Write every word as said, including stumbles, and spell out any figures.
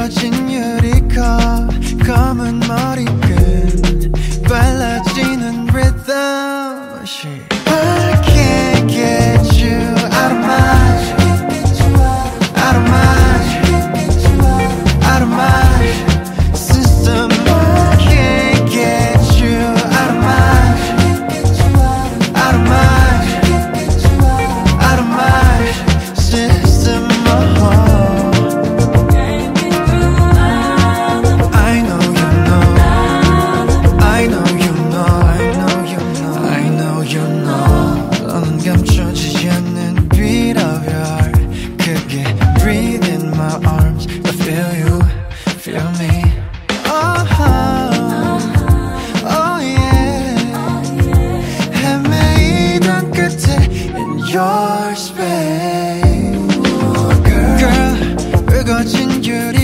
붉어진 유리컵 검은 머리끈 빨라지는 rhythm She I can't get you out of my out of my out of my system I can't get you out of my out of my out of my system oh. I know you know I know you know I know you know I know you know 너는 감춰지지 않는 beat of your heart 그게 breathe in my arms I feel you, feel me oh, oh yeah 헤매이던 끝에 in your space Girl, 붉어진 유리